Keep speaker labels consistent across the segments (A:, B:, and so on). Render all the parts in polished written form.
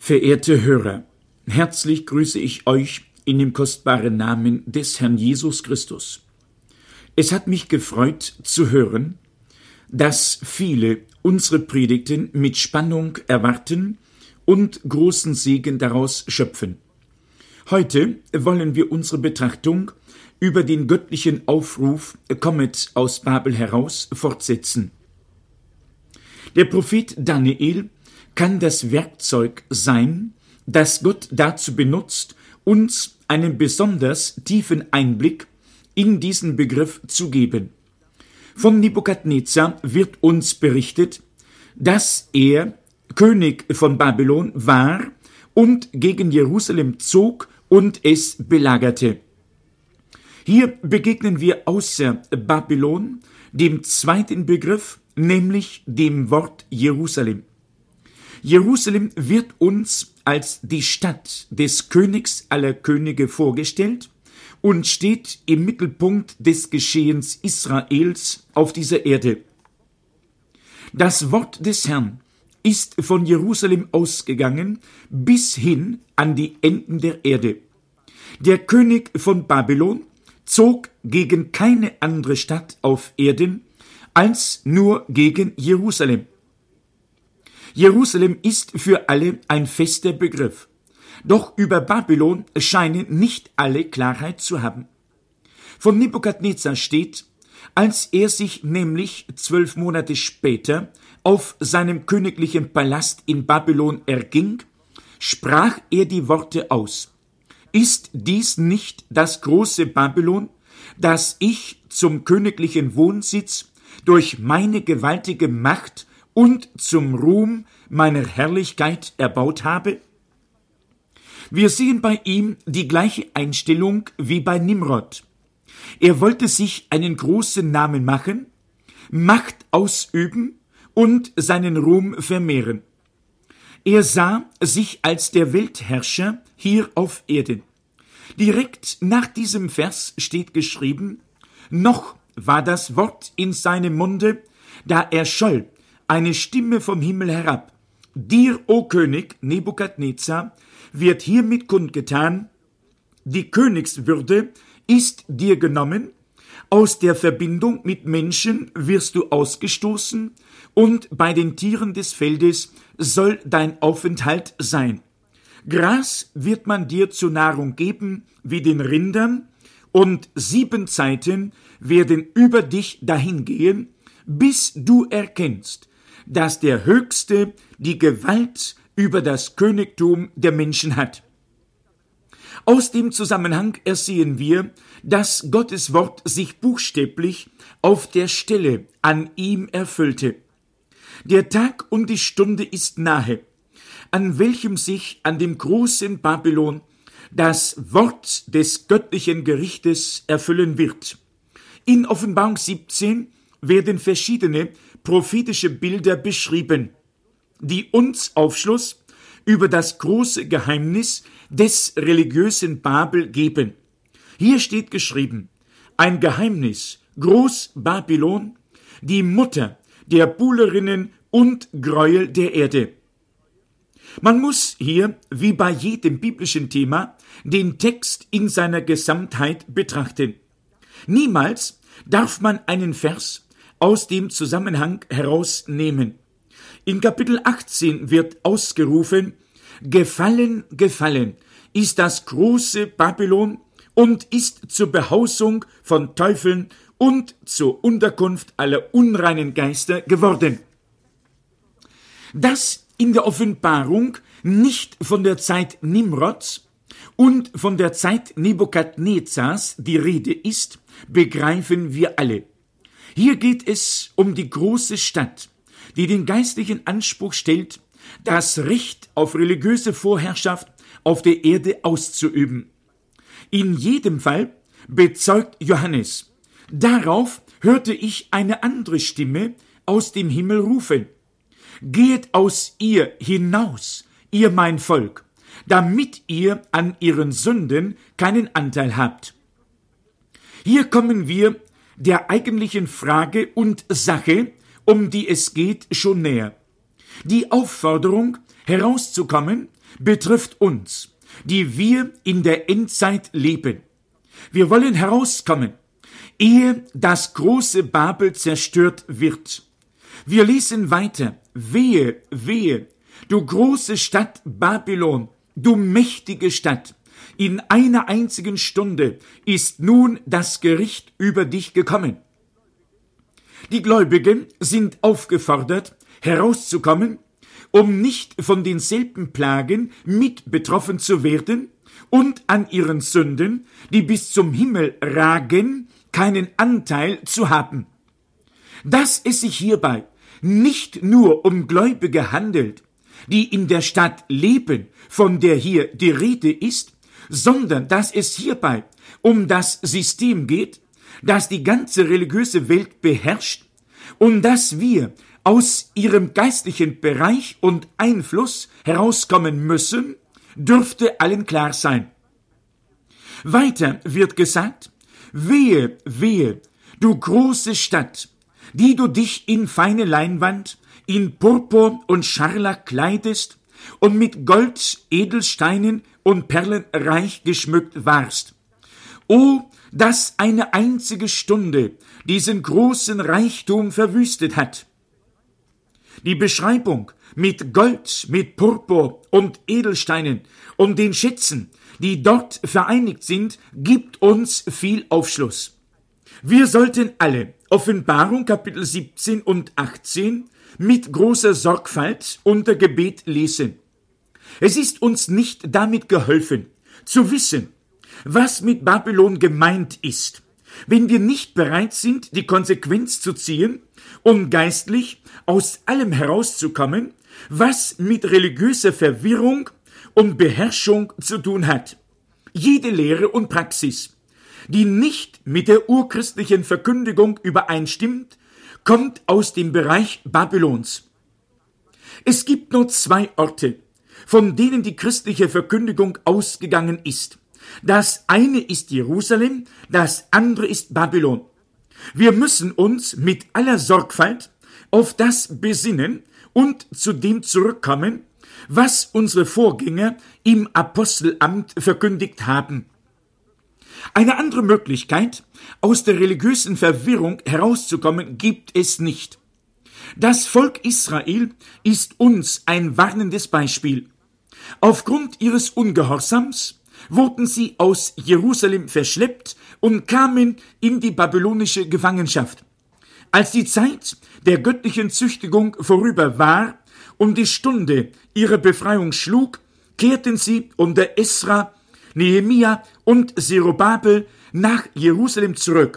A: Verehrte Hörer, herzlich grüße ich euch in dem kostbaren Namen des Herrn Jesus Christus. Es hat mich gefreut zu hören, dass viele unsere Predigten mit Spannung erwarten und großen Segen daraus schöpfen. Heute wollen wir unsere Betrachtung über den göttlichen Aufruf „Kommet aus Babel heraus“ fortsetzen. Der Prophet Daniel kann das Werkzeug sein, das Gott dazu benutzt, uns einen besonders tiefen Einblick in diesen Begriff zu geben. Von Nebukadnezar wird uns berichtet, dass er König von Babylon war und gegen Jerusalem zog und es belagerte. Hier begegnen wir außer Babylon dem zweiten Begriff, nämlich dem Wort Jerusalem. Jerusalem wird uns als die Stadt des Königs aller Könige vorgestellt und steht im Mittelpunkt des Geschehens Israels auf dieser Erde. Das Wort des Herrn ist von Jerusalem ausgegangen bis hin an die Enden der Erde. Der König von Babylon zog gegen keine andere Stadt auf Erden als nur gegen Jerusalem. Jerusalem ist für alle ein fester Begriff. Doch über Babylon scheinen nicht alle Klarheit zu haben. Von Nebukadnezar steht, als er sich nämlich 12 Monate später auf seinem königlichen Palast in Babylon erging, sprach er die Worte aus: Ist dies nicht das große Babylon, das ich zum königlichen Wohnsitz durch meine gewaltige Macht und zum Ruhm meiner Herrlichkeit erbaut habe? Wir sehen bei ihm die gleiche Einstellung wie bei Nimrod. Er wollte sich einen großen Namen machen, Macht ausüben und seinen Ruhm vermehren. Er sah sich als der Weltherrscher hier auf Erden. Direkt nach diesem Vers steht geschrieben: Noch war das Wort in seinem Munde, da erscholl eine Stimme vom Himmel herab: Dir, o König Nebukadnezar, wird hiermit kundgetan, die Königswürde ist dir genommen, aus der Verbindung mit Menschen wirst du ausgestoßen, und bei den Tieren des Feldes soll dein Aufenthalt sein. Gras wird man dir zur Nahrung geben wie den Rindern, und 7 Zeiten werden über dich dahingehen, bis du erkennst, dass der Höchste die Gewalt über das Königtum der Menschen hat. Aus dem Zusammenhang ersehen wir, dass Gottes Wort sich buchstäblich auf der Stelle an ihm erfüllte. Der Tag und die Stunde ist nahe, an welchem sich an dem großen Babylon das Wort des göttlichen Gerichtes erfüllen wird. In Offenbarung 17 werden verschiedene prophetische Bilder beschrieben, die uns Aufschluss über das große Geheimnis des religiösen Babel geben. Hier steht geschrieben: Ein Geheimnis, Groß Babylon, die Mutter der Buhlerinnen und Gräuel der Erde. Man muss hier, wie bei jedem biblischen Thema, den Text in seiner Gesamtheit betrachten. Niemals darf man einen Vers aus dem Zusammenhang herausnehmen. In Kapitel 18 wird ausgerufen: Gefallen, gefallen ist das große Babylon und ist zur Behausung von Teufeln und zur Unterkunft aller unreinen Geister geworden. Dass in der Offenbarung nicht von der Zeit Nimrods und von der Zeit Nebukadnezars die Rede ist, begreifen wir alle. Hier geht es um die große Stadt, die den geistlichen Anspruch stellt, das Recht auf religiöse Vorherrschaft auf der Erde auszuüben. In jedem Fall bezeugt Johannes: Darauf hörte ich eine andere Stimme aus dem Himmel rufen: Geht aus ihr hinaus, ihr mein Volk, damit ihr an ihren Sünden keinen Anteil habt. Hier kommen wir der eigentlichen Frage und Sache, um die es geht, schon näher. Die Aufforderung, herauszukommen, betrifft uns, die wir in der Endzeit leben. Wir wollen herauskommen, ehe das große Babel zerstört wird. Wir lesen weiter: Wehe, wehe, du große Stadt Babylon, du mächtige Stadt, in einer einzigen Stunde ist nun das Gericht über dich gekommen. Die Gläubigen sind aufgefordert, herauszukommen, um nicht von denselben Plagen mit betroffen zu werden und an ihren Sünden, die bis zum Himmel ragen, keinen Anteil zu haben. Dass es sich hierbei nicht nur um Gläubige handelt, die in der Stadt leben, von der hier die Rede ist, sondern dass es hierbei um das System geht, das die ganze religiöse Welt beherrscht und dass wir aus ihrem geistlichen Bereich und Einfluss herauskommen müssen, dürfte allen klar sein. Weiter wird gesagt: Wehe, wehe, du große Stadt, die du dich in feine Leinwand, in Purpur und Scharlach kleidest und mit Gold, Edelsteinen und Perlen reich geschmückt warst. O, dass eine einzige Stunde diesen großen Reichtum verwüstet hat. Die Beschreibung mit Gold, mit Purpur und Edelsteinen und den Schätzen, die dort vereinigt sind, gibt uns viel Aufschluss. Wir sollten alle Offenbarung Kapitel 17 und 18 mit großer Sorgfalt unter Gebet lesen. Es ist uns nicht damit geholfen, zu wissen, was mit Babylon gemeint ist, wenn wir nicht bereit sind, die Konsequenz zu ziehen, um geistlich aus allem herauszukommen, was mit religiöser Verwirrung und Beherrschung zu tun hat. Jede Lehre und Praxis, die nicht mit der urchristlichen Verkündigung übereinstimmt, kommt aus dem Bereich Babylons. Es gibt nur 2 Orte, von denen die christliche Verkündigung ausgegangen ist. Das eine ist Jerusalem, das andere ist Babylon. Wir müssen uns mit aller Sorgfalt auf das besinnen und zu dem zurückkommen, was unsere Vorgänger im Apostelamt verkündigt haben. Eine andere Möglichkeit, aus der religiösen Verwirrung herauszukommen, gibt es nicht. Das Volk Israel ist uns ein warnendes Beispiel. Aufgrund ihres Ungehorsams wurden sie aus Jerusalem verschleppt und kamen in die babylonische Gefangenschaft. Als die Zeit der göttlichen Züchtigung vorüber war und die Stunde ihrer Befreiung schlug, kehrten sie unter Esra, Nehemia und Zerubabel nach Jerusalem zurück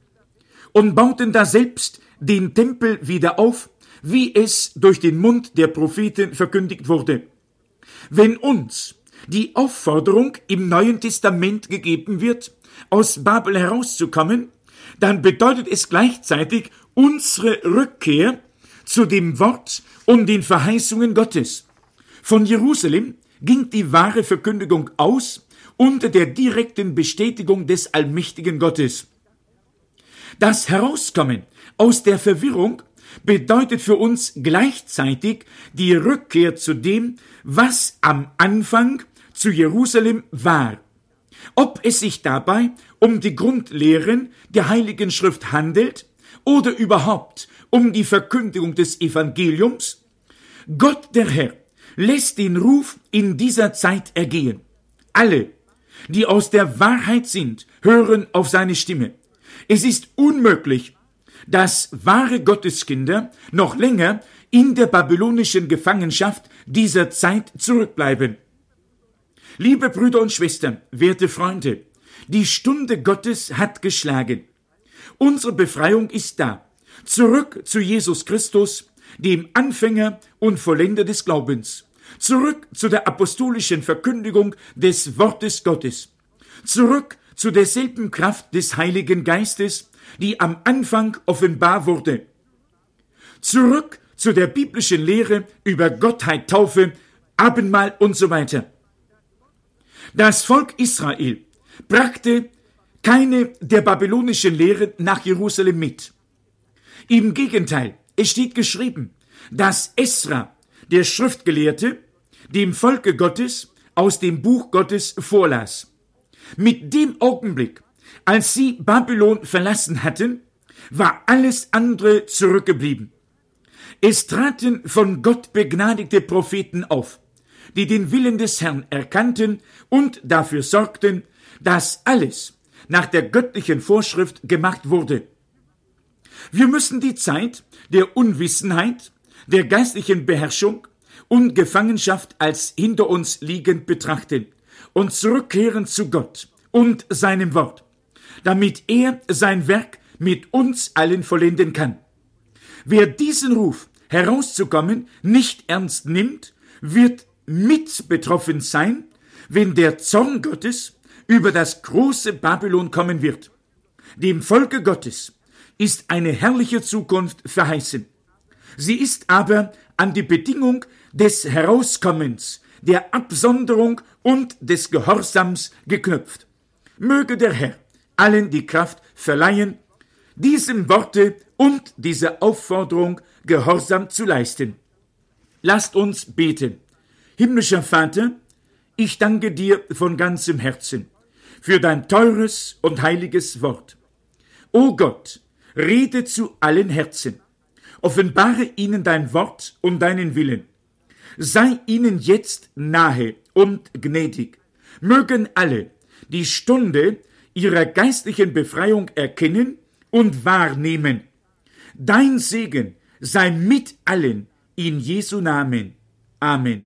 A: und bauten daselbst den Tempel wieder auf, wie es durch den Mund der Propheten verkündigt wurde. Wenn uns die Aufforderung im Neuen Testament gegeben wird, aus Babel herauszukommen, dann bedeutet es gleichzeitig unsere Rückkehr zu dem Wort und den Verheißungen Gottes. Von Jerusalem ging die wahre Verkündigung aus unter der direkten Bestätigung des allmächtigen Gottes. Das Herauskommen aus der Verwirrung bedeutet für uns gleichzeitig die Rückkehr zu dem, was am Anfang zu Jerusalem war. Ob es sich dabei um die Grundlehren der Heiligen Schrift handelt oder überhaupt um die Verkündigung des Evangeliums, Gott der Herr lässt den Ruf in dieser Zeit ergehen. Alle, die aus der Wahrheit sind, hören auf seine Stimme. Es ist unmöglich, dass wahre Gotteskinder noch länger in der babylonischen Gefangenschaft dieser Zeit zurückbleiben. Liebe Brüder und Schwestern, werte Freunde, die Stunde Gottes hat geschlagen. Unsere Befreiung ist da. Zurück zu Jesus Christus, dem Anfänger und Vollender des Glaubens. Zurück zu der apostolischen Verkündigung des Wortes Gottes. Zurück zu derselben Kraft des Heiligen Geistes, die am Anfang offenbar wurde. Zurück zu der biblischen Lehre über Gottheit, Taufe, Abendmahl und so weiter. Das Volk Israel brachte keine der babylonischen Lehren nach Jerusalem mit. Im Gegenteil, es steht geschrieben, dass Esra, der Schriftgelehrte, dem Volke Gottes aus dem Buch Gottes vorlas. Mit dem Augenblick, als sie Babylon verlassen hatten, war alles andere zurückgeblieben. Es traten von Gott begnadigte Propheten auf, die den Willen des Herrn erkannten und dafür sorgten, dass alles nach der göttlichen Vorschrift gemacht wurde. Wir müssen die Zeit der Unwissenheit, der geistlichen Beherrschung und Gefangenschaft als hinter uns liegend betrachten und zurückkehren zu Gott und seinem Wort, damit er sein Werk mit uns allen vollenden kann. Wer diesen Ruf, herauszukommen, nicht ernst nimmt, wird mit betroffen sein, wenn der Zorn Gottes über das große Babylon kommen wird. Dem Volke Gottes ist eine herrliche Zukunft verheißen. Sie ist aber an die Bedingung des Herauskommens, der Absonderung und des Gehorsams geknüpft. Möge der Herr allen die Kraft verleihen, diesem Worte und dieser Aufforderung Gehorsam zu leisten. Lasst uns beten. Himmlischer Vater, ich danke dir von ganzem Herzen für dein teures und heiliges Wort. O Gott, rede zu allen Herzen, offenbare ihnen dein Wort und deinen Willen. Sei ihnen jetzt nahe und gnädig. Mögen alle die Stunde ihrer geistlichen Befreiung erkennen und wahrnehmen. Dein Segen sei mit allen in Jesu Namen. Amen.